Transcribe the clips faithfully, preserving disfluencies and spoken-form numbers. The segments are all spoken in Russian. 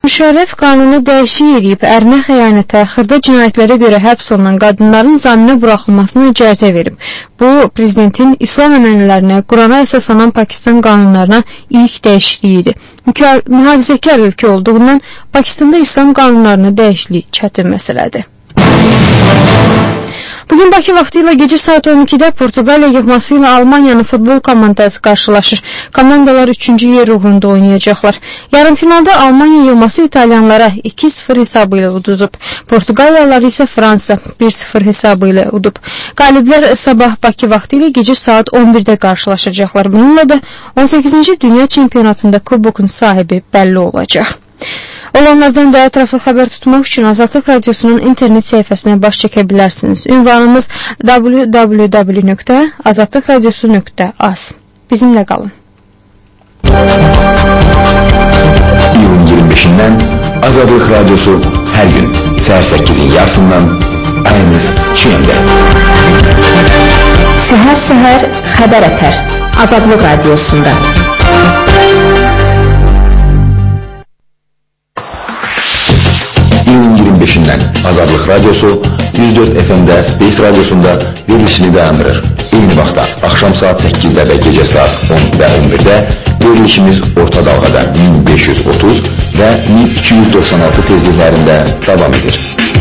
Müşərrəf qanunu dəyişik edib ərinə xəyanətə, xırda cinayətlərə görə həbs olunan qadınların zaminə buraxılmasına icazə verib. Bu, prezidentin İslam ənənələrinə, Qurana əsaslanan Pakistan qanunlarına ilk dəyişikliyidir. Mühafizəkar ölkə olduğundan Pakistanda İslam qanunlarına dəyişiklik çətin məsələdir. Bugün Bakı vaxtı ilə gecə saat on ikidə Portuqaliya yığması ilə Almaniyanın futbol komandası qarşılaşır. Komandalar üçüncü yer uğrunda oynayacaqlar. Yarımfinalda Almaniya yığması İtalyanlara iki sıfır hesabı ilə uduzub. Portuqaliyalılar isə Fransa bir sıfır hesabı ilə udub. Qaliblər sabah Bakı vaxtı ilə gecə saat on birdə qarşılaşacaqlar. Bununla da on səkkizinci Dünya Çempionatında kubokun sahibi bəlli olacaq. Olanlardan daha ətraflı xəbər tutmaq üçün Azadlıq Radiosunun internet səhifəsinə baş çəkə bilərsiniz. Ünvanımız w w w nöqtə azadlıq radiosu nöqtə az. Bizimlə qalın. iyun iyirmi beşindən Azadlıq Radiosu hər gün səhər səkkizin yarısından aynı şeyində. Səhər-səhər xəbər ətər Azadlıq Radiosunda. iyun iyirmi beşindən Azadlıq Radiosu yüz dörd F M'də Space Radiosunda verilişini dayandırır. Eyni vaxtda axşam saat səkkizdə və gecə saat on və on birdə verilişimiz orta dalğada min beş yüz otuz və min iki yüz doxsan altı tezliklərində davam edir.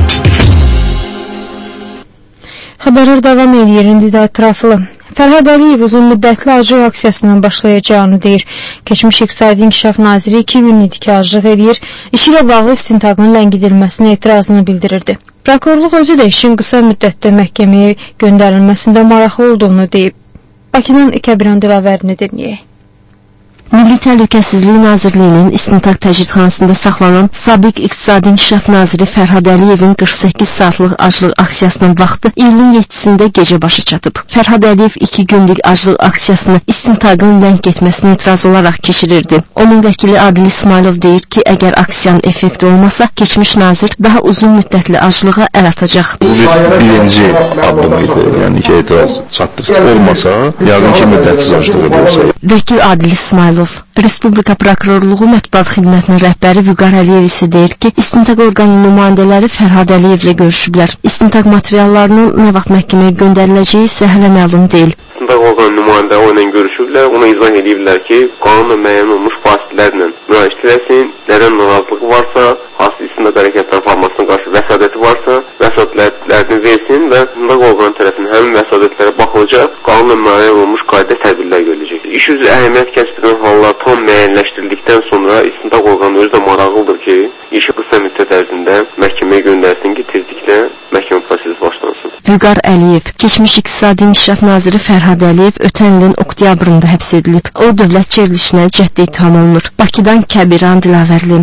Xəbərlər davam edir, indi də ətraflı. Fərhad Əliyev uzun müddətli aclıq aksiyasından başlayacağını deyir. Keçmiş İqtisadi İnkişaf Naziri iki gün idi ki, aclıq edir, işi ilə bağlı istintaqın ləngidilməsinə etirazını bildirirdi. Prokurorluq özü də işin qısa müddətdə məhkəməyə göndərilməsində maraqlı olduğunu deyib. Bakıdan Kəbiran Dilavərini dinləyək. Milli Təhlükəsizlik Nazirliyinin İstintaq Təcridxanasında saxlanan Sabiq İqtisadi İnkişaf Naziri Fərhad Əliyevin qırx səkkiz saatlıq aclıq aksiyasının vaxtı iyulun yeddisində gecə başa çatıb. Fərhad Əliyev iki günlük aclıq aksiyasını istintaqın ləng etməsinə etiraz olaraq keçirirdi. Onun vəkili Adil İsmailov deyir ki, əgər aksiyanın effekti olmasa, keçmiş nazir daha uzun müddətli aclığa əl atacaq. Bu bir birinci addım idi, yəni ki, etiraz çatdırsa olmasa, yəqin ki, müddətsiz aclıq edilsə. Vəkil Adil İsmailov Respublika Prokurorluğu Mətbuat Xidmətinin rəhbəri Vüqar Əliyev isə deyir ki, istintaq orqanı nümayəndələri Fərhad Əliyevlə görüşüblər. İstintaq materiallarının nə vaxt məhkəməyə göndəriləcəyi isə hələ məlum deyil. İstintaq orqanı nümayəndələri ilə görüşüblər, ona izah ediblər ki, qanunla müəyyən olmuş fasillərlə müraciət etsin, nədən narazılıq varsa, hansı istintaq hərəkətləri formasına qarşı vəsadəti varsa, vəsadətlərini versin və istintaq orqanı tərəfindən həmin vəsadətlərə baxılacaq, qanunla müəyyən olmuş qayda tədbirlər görüləcək. İş üzrə əhəmiyyət kəsb edən hallar tam müəyyənləşdirildikdən sonra istintaq orqanı özü də maraqlıdır ki, işi qısa müddət ərzində məhkəməyə göndərsin ki, tezliklə məhkəmə prosesi başlansın. Vüqar Əliyev, keçmiş İqtisadi İnkişaf Naziri Fərhad Əliyev ötən ilin oktyabrında həbs edilib. O, dövlət çevrilişinə cəhd itham olunur. Bakıdan Kəbiran Dilavərli.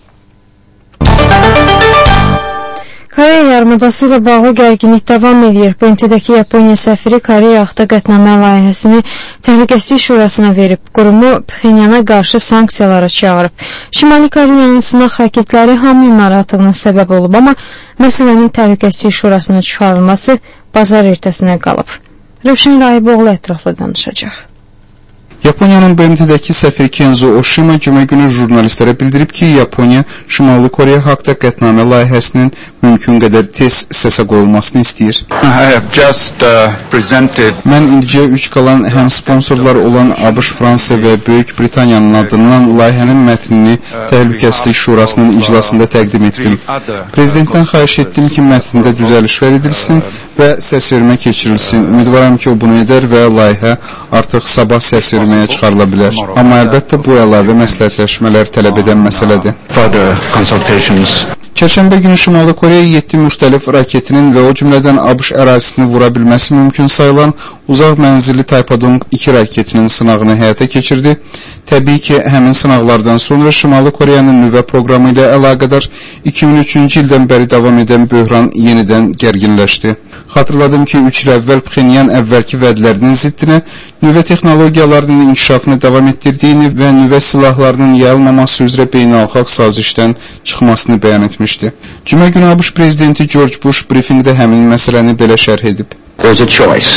Koreya yarımadası ilə bağlı gərginlik davam edir. B M T-dəki Yaponiya səfiri Koreya Axta qətnamə layihəsini Təhlükəsizlik Şurasına verib. Qurumu Pxenyana qarşı sanksiyalara çağırıb. Şimali Koreyanın sınaq raketləri hamının narahatlığına səbəb olub, amma məsələnin Təhlükəsizlik Şurasına çıxarılması bazar ertəsinə qalıb. Rövşən Rahiboğlu ətraflı danışacaq. Yaponiyanın B M T-dəki səfiri Kenzo Oshima cümə günü jurnalistlərə bildirib ki, Yaponiya Şimali Koreya haqda qətnamə layihəsinin mümkün qədər tez səsə qoyulmasını istəyir. Just, uh, presented... Mən indicə üç qalan həm sponsorlar olan ABŞ, Fransa və Böyük Britaniyanın adından layihənin mətnini Təhlükəsizlik Şurasının iclasında təqdim etdim. Prezidentdən xahiş etdim ki, mətndə düzəlişlər edilsin və səsvermə keçirilsin. Ümidvaram ki, o bunu edər və layihə artıq sabah səsverməyə çıxarıla bilər. Amma əlbəttə bu əlavə məsləhətləşmələr tələb edən məsələdir. Çərşənbə günü Şimali Koreya yeddi müxtəlif raketinin və o cümlədən ABŞ ərazisini vura bilməsi mümkün sayılan uzaq mənzilli Taypadong iki raketinin sınağını həyata keçirdi. Təbii ki, həmin sınaqlardan sonra Şimali Koreyanın nüvə proqramı ilə əlaqədar iki min üçüncü ildən bəri davam edən böhran yenidən gərginləşdi. Xatırladım ki, üç il əvvəl Pxenyan əvvəlki vədlərinin ziddinə nüvə texnologiyalarının inkişafını davam etdirdiyini və nüvə silahlarının yayılmaması üzrə beynəlxalq sazişdən çıxmasını bəyan etmişdi. Cümə günü ABŞ prezidenti George Bush brifinqdə həmin məsələni belə şərh edib. There's a choice.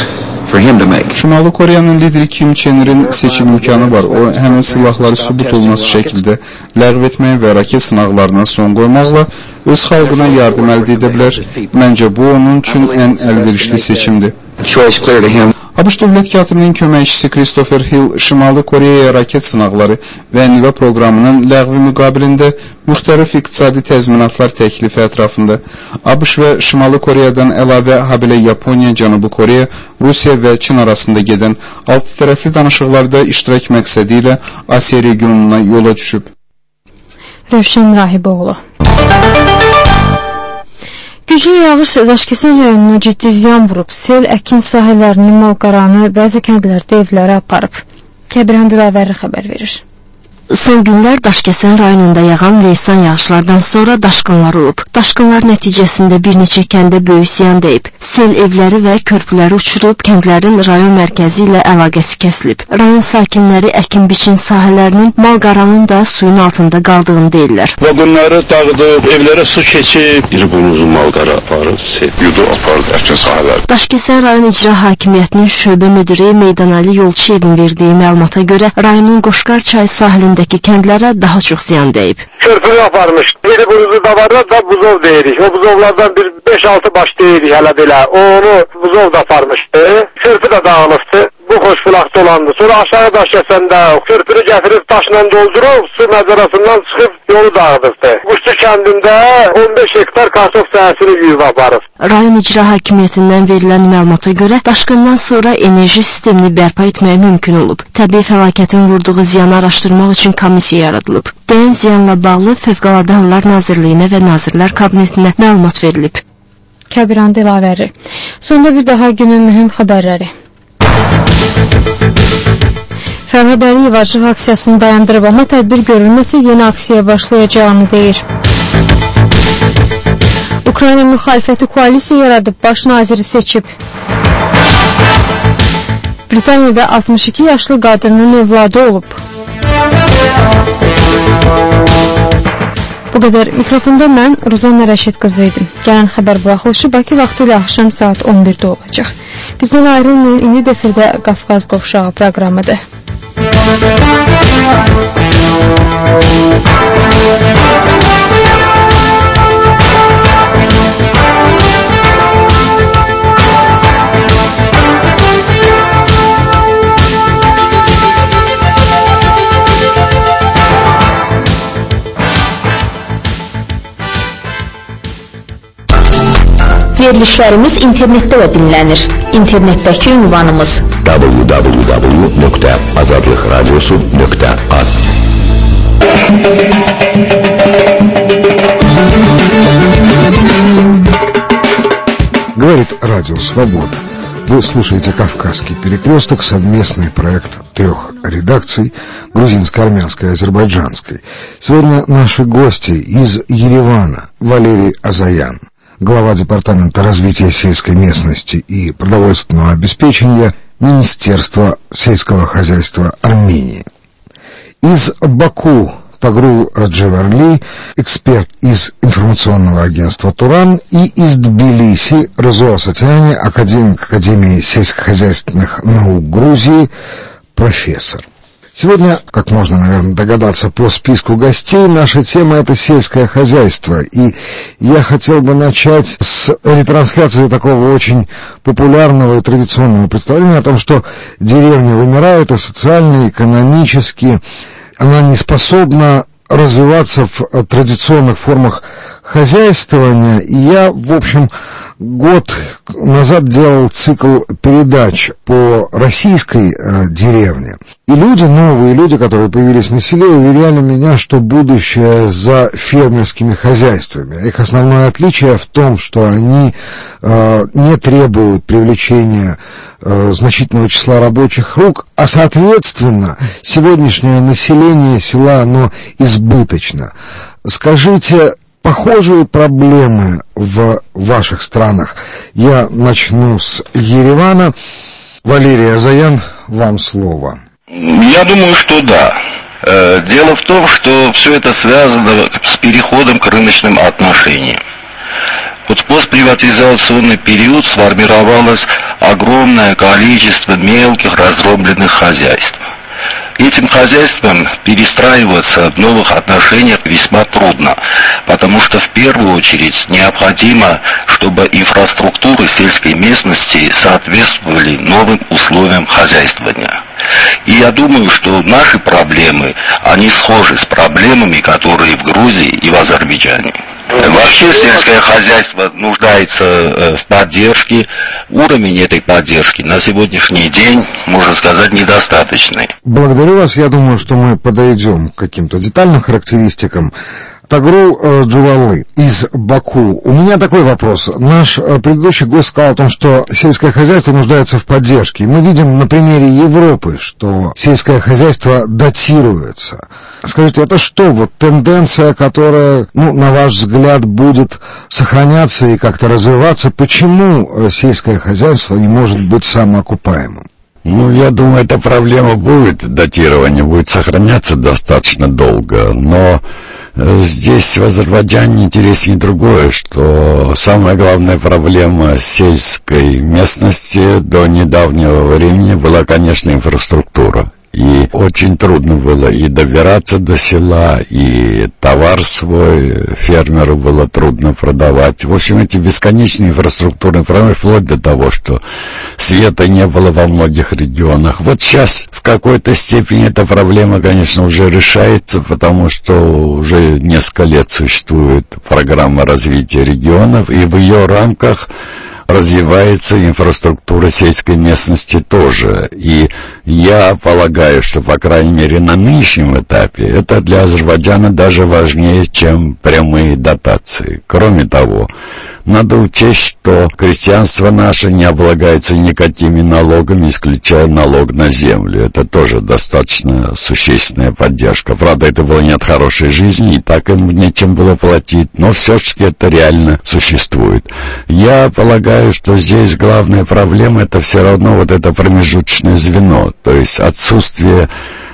Şimali Koreyanın lideri Kim Chen Ir'in seçim imkanı var. O həmin silahları sübut olması şəkildə ləğv etməyə və raket sınaqlarına son qoymaqla öz xalqına yardım əldə edə bilər. Məncə bu onun üçün ən əlverişli seçimdir. ABŞ Dövlət Katibinin köməkçisi Christopher Hill Şimali Koreyaya raket sınaqları və nüvə proqramının ləğvi müqabilində müxtəlif iqtisadi təzminatlar təklifi ətrafında ABŞ və Şimali Koreyadan əlavə habelə Yaponiya, Cənubi Koreya, Rusiya və Çin arasında gedən altı tərəfli danışıqlarda iştirak məqsədi ilə Asiya regionuna yola düşüb. Rövşən Rahiboğlu. Güclü yağış Daşkəsən rayonuna ciddi ziyan vurub, sel əkin sahələrini, malqaranı, bəzi kəndlərdə evlərə aparıb. Kəbirən Dilavəri xəbər verir. Son günlər Daşkəsən rayonunda yağan leysan yağışlardan sonra daşqınlar olub. Daşqınlar nəticəsində bir neçə kəndə böyük ziyan dəyib. Sel evləri və körpüləri uçurub, kəndlərin rayon mərkəzi ilə əlaqəsi kəsilib. Rayon sakinləri əkin-biçin sahələrinin, malqaranın da suyun altında qaldığını deyirlər. Vagonları dağıdıb, evlərə su keçib, bir bunuzu malqara aparıb, sel yudu apardı əkin sahələri. Daşkəsən rayon icra hakimiyyətinin şöbə müdiri Meydan Ali Yolçuyevin verdiyi məlumata görə rayonun Qoşqar çayı sahilində kəndlərə daha çox ziyan dəyib. Körpünü aparmış. Biri bunuzu da var da buzov deyirik. O buzovlardan bir beş altı baş deyirik hələ belə. Onu buzov da aparmışdı. Körpü də dağılıbdı. Bu xoşbulaqda olandı. Sonra aşağı Daşkəsəndə körpünü gətirib daşla doldurub, su məzarasından çıxıb yolu dağıdıbdı. Quşçu kəndində on beş hektar kartof səhəsini yuyub aparıb. Rayon icra hakimiyyətindən verilən məlumata görə daşqından sonra enerji sistemini bərpa etməyə mümkün olub. Təbii fəlakətin vurduğu ziyanı araşdırmaq üçün komissiya yaradılıb. Dəyən ziyanla bağlı Fövqəladə Hallar Nazirliyinə və Nazirlər Kabinetinə məlumat verilib. Kəbirən Dilavəri. Sonda bir daha günün mühüm xəbərləri. Fərhad Əliyev aclıq aksiyasını dayandırıb, amma tədbir görülməsə yeni aksiyaya başlayacağını deyir. Ukrayna müxalifəti koalisiya yaradıb, baş naziri seçib. Britaniyada altmış iki yaşlı qadının övladı olub. Bu qədər. Mikrofonda mən Ruzanna Rəşid qızı idim. Gələn xəbər buraxılışı Bakı vaxtı ilə axşam saat on birdə olacaq. Bizdən ayrılmayın, indi defirdə Qafqaz Qovşağı proqramıdır. Verilişlərimiz internetdə də dinlənir. İnternetdəki ünvanımız w w w nöqtə azadlıq radiosu nöqtə az. Говорит Радио Свобода. Вы слушаете «Кавказский перекресток», совместный проект трех редакций – грузинско-армянской и азербайджанской. Сегодня наши гости из Еревана. Валерий Азаян, глава Департамента развития сельской местности и продовольственного обеспечения Министерства сельского хозяйства Армении. Из Баку Тагрул Джеверли, эксперт из информационного агентства «Туран», и из Тбилиси Рызо Асатяни, академик Академии сельскохозяйственных наук Грузии, профессор. Сегодня, как можно, наверное, догадаться по списку гостей, наша тема – это сельское хозяйство. И я хотел бы начать с ретрансляции такого очень популярного и традиционного представления о том, что деревня вымирает, и социально, и экономически она не способна развиваться в традиционных формах хозяйствования. И я, в общем, год назад делал цикл передач по российской э, деревне. И люди, новые люди, которые появились на селе, уверяли меня, что будущее за фермерскими хозяйствами. Их основное отличие в том, что они э, не требуют привлечения э, значительного числа рабочих рук, а, соответственно, сегодняшнее население села, оно избыточно. Скажите, похожие проблемы в ваших странах? Я начну с Еревана. Валерий Азаян, вам слово. Я думаю, что да. Дело в том, что все это связано с переходом к рыночным отношениям. Вот в постприватизационный период сформировалось огромное количество мелких раздробленных хозяйств. Этим хозяйствам перестраиваться в новых отношениях весьма трудно, потому что в первую очередь необходимо, чтобы инфраструктуры сельской местности соответствовали новым условиям хозяйствования. И я думаю, что наши проблемы, они схожи с проблемами, которые в Грузии и в Азербайджане. Вообще сельское хозяйство нуждается в поддержке. Уровень этой поддержки на сегодняшний день, можно сказать, недостаточный. Благодарю вас. Я думаю, что мы подойдем к каким-то детальным характеристикам. Тагру э, Джувалы из Баку. У меня такой вопрос. Наш э, предыдущий гость сказал о том, что сельское хозяйство нуждается в поддержке. И мы видим на примере Европы, что сельское хозяйство датируется. Скажите, это что, вот тенденция, которая, ну, на ваш взгляд, будет сохраняться и как-то развиваться? Почему э, сельское хозяйство не может быть самоокупаемым? Ну, я думаю, эта проблема будет, датирование будет сохраняться достаточно долго, но здесь в Азербайджане интереснее другое, что самая главная проблема сельской местности до недавнего времени была, конечно, инфраструктура. И очень трудно было и добираться до села, и товар свой фермеру было трудно продавать. В общем, эти бесконечные инфраструктурные проблемы, вплоть до того, что света не было во многих регионах. Вот сейчас в какой-то степени эта проблема, конечно, уже решается, потому что уже несколько лет существует программа развития регионов, и в ее рамках развивается инфраструктура сельской местности тоже. И я полагаю, что, по крайней мере, на нынешнем этапе это для Азербайджана даже важнее, чем прямые дотации. Кроме того, надо учесть, что крестьянство наше не облагается никакими налогами, исключая налог на землю. Это тоже достаточно существенная поддержка. Правда, это было не от хорошей жизни, и так им нечем было платить, но все-таки это реально существует. Я полагаю, что здесь главная проблема — это все равно вот это промежуточное звено, то есть отсутствие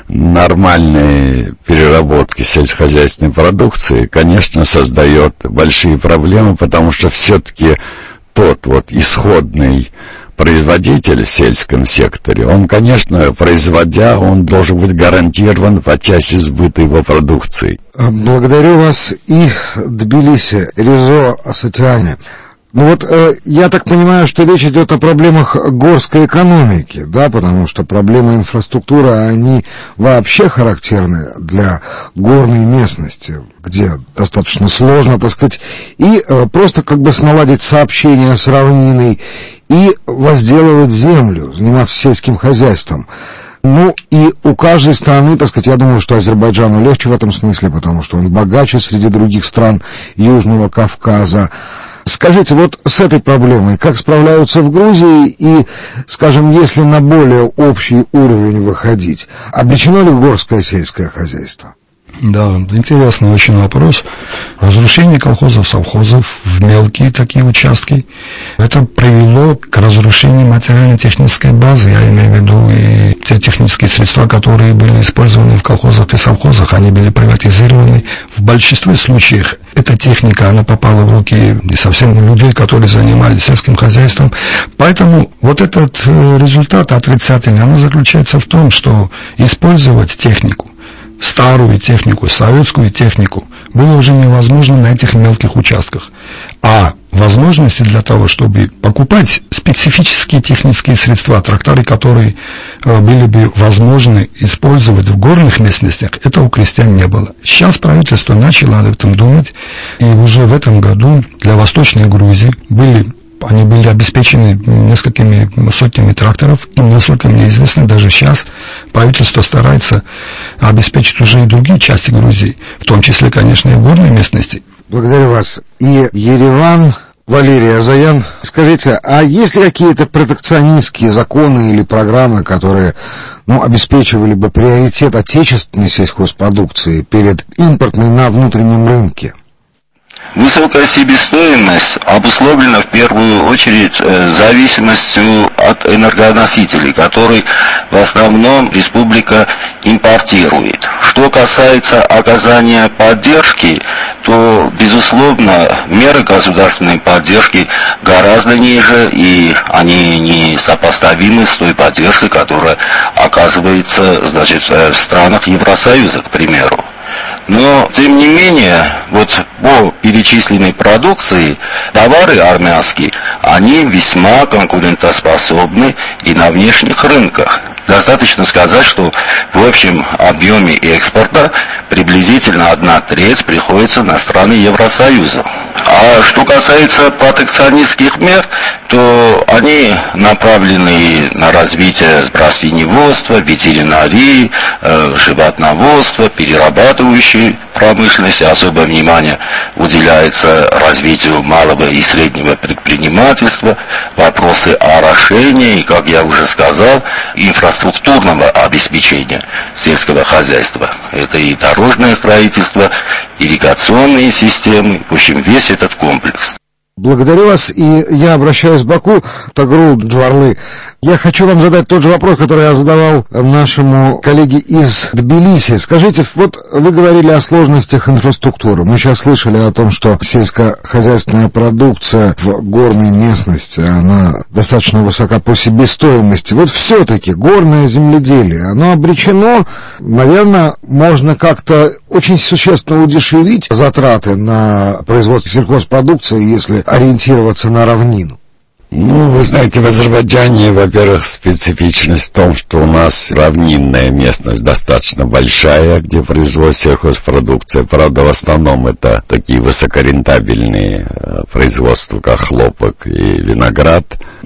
нормальной переработки сельскохозяйственной продукции, конечно, создает большие проблемы, потому что все-таки тот вот исходный производитель в сельском секторе, он, конечно, производя, он должен быть гарантирован по части сбыта его продукции. Благодарю вас и Тбилиси, Резо Асатиане. Ну вот, э, я так понимаю, что речь идет о проблемах горской экономики, да, потому что проблемы инфраструктуры, они вообще характерны для горной местности, где достаточно сложно, так сказать, и э, просто как бы наладить сообщение с равниной и возделывать землю, заниматься сельским хозяйством. Ну, и у каждой страны, так сказать, я думаю, что Азербайджану легче в этом смысле, потому что он богаче среди других стран Южного Кавказа. Скажите, вот с этой проблемой как справляются в Грузии и, скажем, если на более общий уровень выходить, обречено ли горское сельское хозяйство? Да, интересный очень вопрос. Разрушение колхозов, совхозов в мелкие такие участки, это привело к разрушению материально-технической базы, я имею в виду и те технические средства, которые были использованы в колхозах и совхозах, они были приватизированы. В большинстве случаев эта техника, она попала в руки не совсем людей, которые занимались сельским хозяйством. Поэтому вот этот результат отрицательный, он заключается в том, что использовать технику, старую технику, советскую технику, было уже невозможно на этих мелких участках. А возможности для того, чтобы покупать специфические технические средства, тракторы, которые э, были бы возможны использовать в горных местностях, это у крестьян не было. Сейчас правительство начало об этом думать, и уже в этом году для Восточной Грузии были Они были обеспечены несколькими сотнями тракторов, и, насколько мне известно, даже сейчас правительство старается обеспечить уже и другие части Грузии, в том числе, конечно, и в горной местности. Благодарю вас. И Ереван, Валерий Азаян, скажите, а есть ли какие-то протекционистские законы или программы, которые, ну, обеспечивали бы приоритет отечественной сельхозпродукции перед импортной на внутреннем рынке? Высокая себестоимость обусловлена в первую очередь зависимостью от энергоносителей, которые в основном республика импортирует. Что касается оказания поддержки, то, безусловно, меры государственной поддержки гораздо ниже, и они не сопоставимы с той поддержкой, которая оказывается, значит, в странах Евросоюза, к примеру. Но, тем не менее, вот по перечисленной продукции товары армянские, они весьма конкурентоспособны и на внешних рынках. Достаточно сказать, что в общем объеме экспорта приблизительно одна треть приходится на страны Евросоюза. А что касается протекционистских мер, то они направлены на развитие растениеводства, ветеринарии, э, животноводства, перерабатывающей промышленности. Особое внимание уделяется развитию малого и среднего предпринимательства, вопросы орошения и, как я уже сказал, инфраструктурного обеспечения сельского хозяйства. Это и дорожное строительство, ирригационные системы, в общем, весь этот комплекс. Благодарю вас, и я обращаюсь к Баку, Тагрул Джварлы. Я хочу вам задать тот же вопрос, который я задавал нашему коллеге из Тбилиси. Скажите, вот вы говорили о сложностях инфраструктуры. Мы сейчас слышали о том, что сельскохозяйственная продукция в горной местности, она достаточно высока по себестоимости. Вот все-таки горное земледелие, оно обречено, наверное, можно как-то очень существенно удешевить затраты на производство сельхозпродукции, если ориентироваться на равнину. Ну, вы знаете, в Азербайджане, во-первых, специфичность в том, что у нас равнинная местность достаточно большая, где производится сельхозпродукция. Правда, в основном это такие высокорентабельные производства, как хлопок и виноград.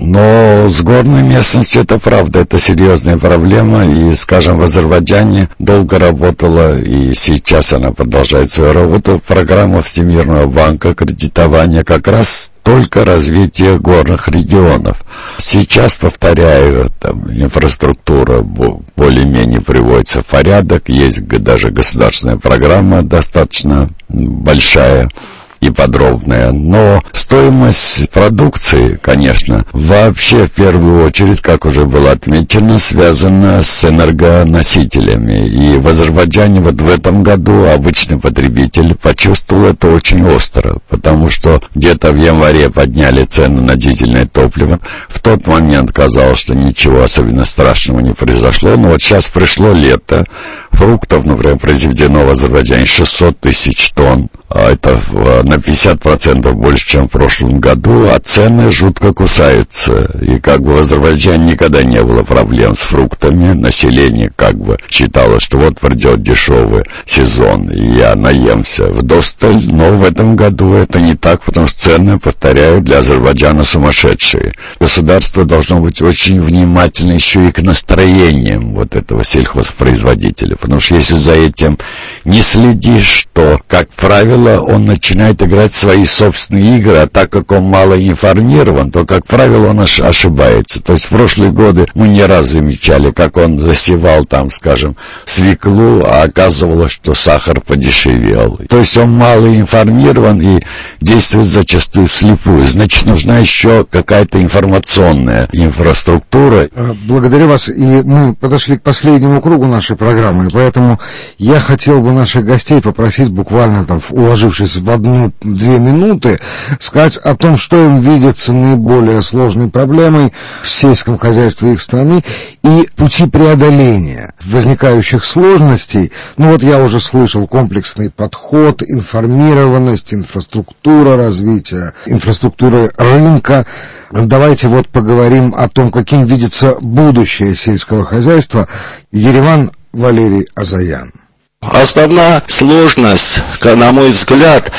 Но с горной местностью это правда, это серьезная проблема. И, скажем, в Азербайджане долго работала, и сейчас она продолжает свою работу, программа Всемирного банка кредитования как раз только развитие горных регионов. Сейчас, повторяю, там инфраструктура более-менее приводится в порядок, есть даже государственная программа достаточно большая и подробная, но стоимость продукции, конечно, вообще в первую очередь, как уже было отмечено, связана с энергоносителями. И в Азербайджане вот в этом году обычный потребитель почувствовал это очень остро, потому что где-то в январе подняли цены на дизельное топливо. В тот момент казалось, что ничего особенно страшного не произошло, но вот сейчас пришло лето, фруктов, например, произведено в Азербайджане шестьсот тысяч тонн, а это на пятьдесят процентов больше, чем в прошлом году, а цены жутко кусаются. И как бы в Азербайджане никогда не было проблем с фруктами, население как бы считало, что вот придет дешевый сезон, и я наемся вдосталь, но в этом году это не так, потому что цены, повторяю, для Азербайджана сумасшедшие. Государство должно быть очень внимательно еще и к настроениям вот этого сельхозпроизводителя, потому что если за этим не следишь, то, как правило, он начинает играть свои собственные игры, а так как он мало информирован, то, как правило, он ошибается. То есть в прошлые годы мы не раз замечали, как он засевал там, скажем, свеклу, а оказывалось, что сахар подешевел. То есть он мало информирован и действует зачастую вслепую. Значит, нужна еще какая-то информационная инфраструктура. Благодарю вас. И мы подошли к последнему кругу нашей программы, и поэтому я хотел бы наших гостей попросить буквально там, уложившись в одну-две минуты, сказать о том, что им видится наиболее сложной проблемой в сельском хозяйстве их страны и пути преодоления возникающих сложностей. Ну вот я уже слышал комплексный подход, информированность, инфраструктура развития, инфраструктура рынка. Давайте вот поговорим о том, каким видится будущее сельского хозяйства. Ереван, Валерий Азаян. Основная сложность, на мой взгляд,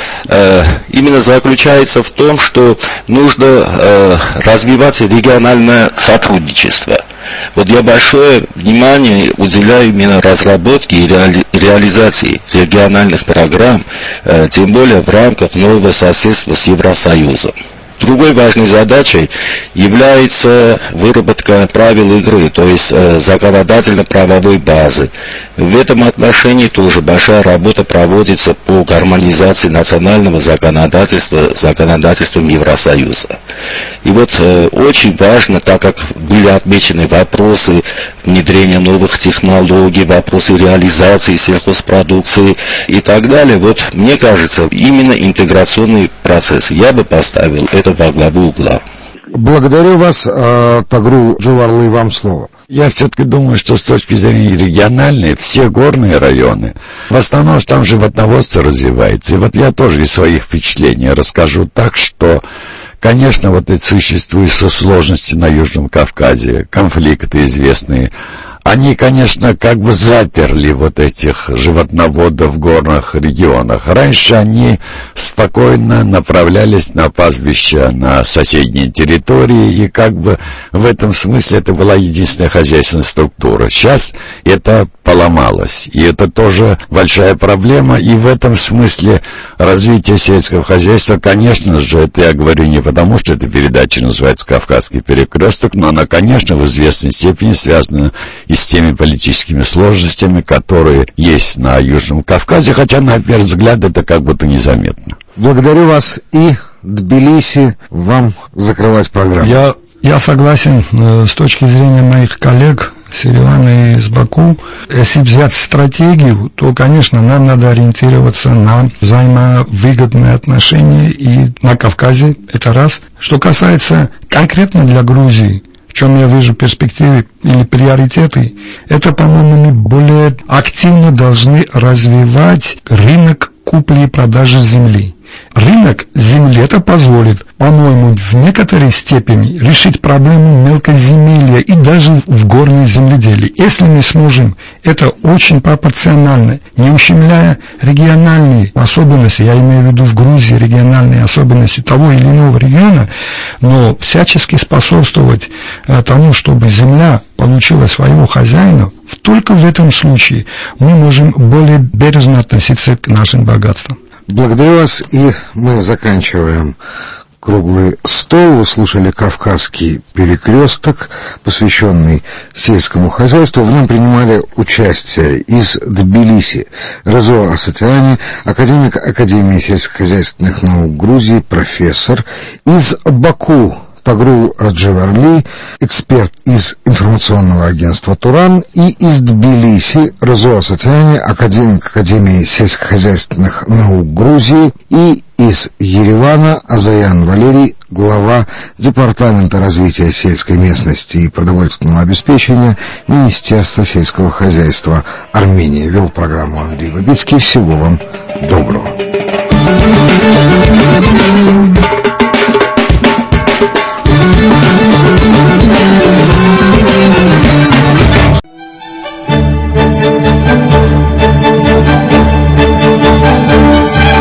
именно заключается в том, что нужно развивать региональное сотрудничество. Вот я большое внимание уделяю именно разработке и реали- реализации региональных программ, тем более в рамках нового соседства с Евросоюзом. Другой важной задачей является выработка правил игры, то есть э, законодательно-правовой базы. В этом отношении тоже большая работа проводится по гармонизации национального законодательства с законодательством Евросоюза. И вот э, очень важно, так как были отмечены вопросы внедрения новых технологий, вопросы реализации сельхозпродукции и так далее, вот мне кажется, именно интеграционный процесс я бы поставил это во главу угла. Благодарю вас, э, Тагрул Джуварлы, вам слово. Я все-таки думаю, что с точки зрения региональной, все горные районы, в основном там животноводство развивается. И вот я тоже из своих впечатлений расскажу так, что, конечно, вот эти существуют сложности на Южном Кавказе, конфликты известные. Они, конечно, как бы заперли вот этих животноводов в горных регионах. Раньше они спокойно направлялись на пастбища на соседние территории, и как бы в этом смысле это была единственная хозяйственная структура. Сейчас это поломалось, и это тоже большая проблема, и в этом смысле развитие сельского хозяйства, конечно же, это я говорю не потому, что эта передача называется «Кавказский перекресток», но она, конечно, в известной степени связана и с теми политическими сложностями, которые есть на Южном Кавказе, хотя, на первый взгляд, это как будто незаметно. Благодарю вас, и Тбилиси, вам закрывать программу. Я, я согласен э, с точки зрения моих коллег с Еревана и из Баку. Если взять стратегию, то, конечно, нам надо ориентироваться на взаимовыгодные отношения и на Кавказе, это раз. Что касается конкретно для Грузии, в чем я вижу перспективы или приоритеты, это, по-моему, мы более активно должны развивать рынок купли и продажи земли. Рынок земли это позволит, по-моему, в некоторой степени решить проблему мелкоземелья и даже в горной земледелии. Если мы сможем это очень пропорционально, не ущемляя региональные особенности, я имею в виду в Грузии региональные особенности того или иного региона, но всячески способствовать э, тому, чтобы земля получила своего хозяина, только в этом случае мы можем более бережно относиться к нашим богатствам. Благодарю вас, и мы заканчиваем круглый стол. Вы слушали «Кавказский перекресток», посвященный сельскому хозяйству. В нем принимали участие из Тбилиси Резо Асатиани, академик Академии сельскохозяйственных наук Грузии, профессор, из Баку Тагрул Джуварли, эксперт из информационного агентства «Туран», и из Тбилиси Резо Асатиани, академик Академии сельскохозяйственных наук Грузии, и из Еревана Азаян Валерий, глава Департамента развития сельской местности и продовольственного обеспечения Министерства сельского хозяйства Армении. Вел программу Андрей Бабицкий. Всего вам доброго.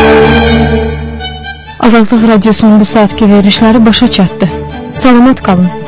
Azadlıq Radiosunun bu saatki verilişləri başa çatdı. Salamat qalın.